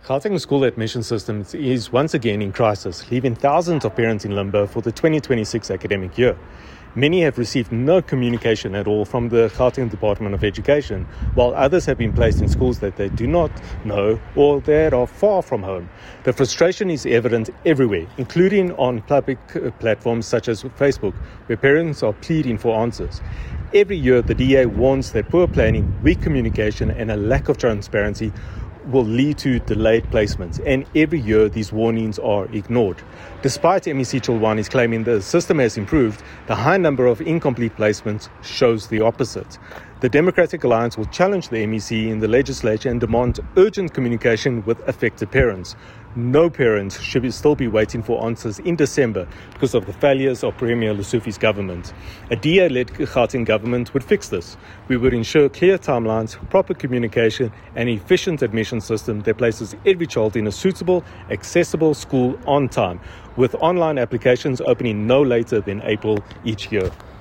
Gauteng school admission system is once again in crisis, leaving thousands of parents in limbo for the 2026 academic year. Many have received no communication at all from the Gauteng Department of Education, while others have been placed in schools that they do not know or that are far from home. The frustration is evident everywhere, including on public platforms such as Facebook, where parents are pleading for answers. Every year, the DA warns that poor planning, weak communication, and a lack of transparency will lead to delayed placements, and every year these warnings are ignored. Despite MEC Chilwani's claiming the system has improved, the high number of incomplete placements shows the opposite. The Democratic Alliance will challenge the MEC in the legislature and demand urgent communication with affected parents. No parents should still be waiting for answers in December because of the failures of Premier Lesufi's government. A DA-led Gauteng government would fix this. We would ensure clear timelines, proper communication, and an efficient admission system that places every child in a suitable, accessible school on time, with online applications opening no later than April each year.